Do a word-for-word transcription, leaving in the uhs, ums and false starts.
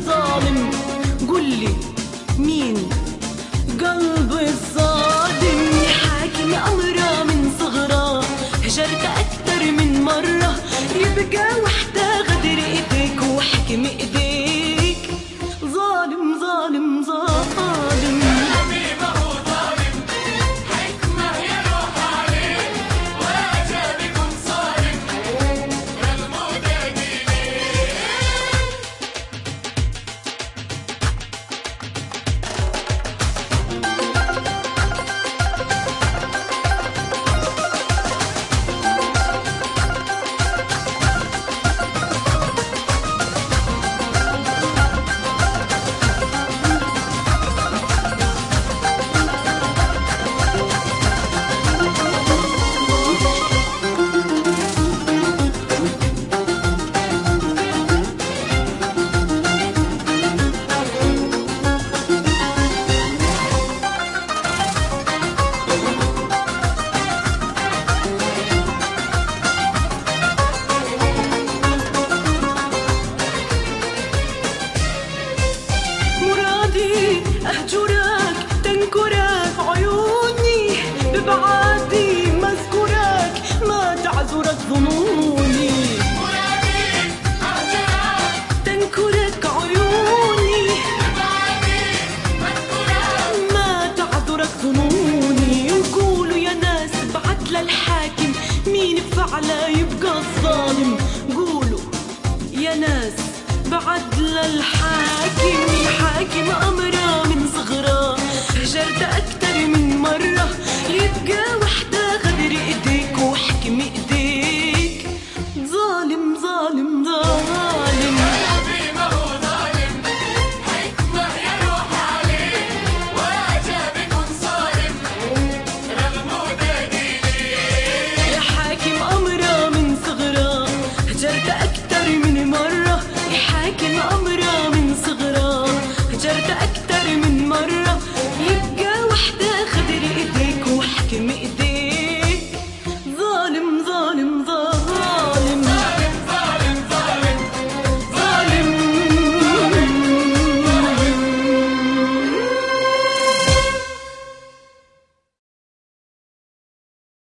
ظالم؟ قولي مين قلب الظالم؟ يا حاكم أمرها من صغرها، هجرت أكتر من مرة، يبقى وحدة غدر إيديك وحكم إيديك. ظالم ظالم ظالم حبيبه هو ظالم، حكمة يروح عليه وأجابكم صارم، المدادي ليه. أهجرك تنكرك عيوني، ببعادي مذكرك ما تعذرك ظنوني. مرادي أهجرك تنكرك عيوني، ببعادي مذكورك ما تعذرك ظنوني. وقولوا يا ناس بعت للحاكم، مين بفعله يبقى الظالم؟ قولوا يا ناس بعت للحاكم، يا حاكم أمر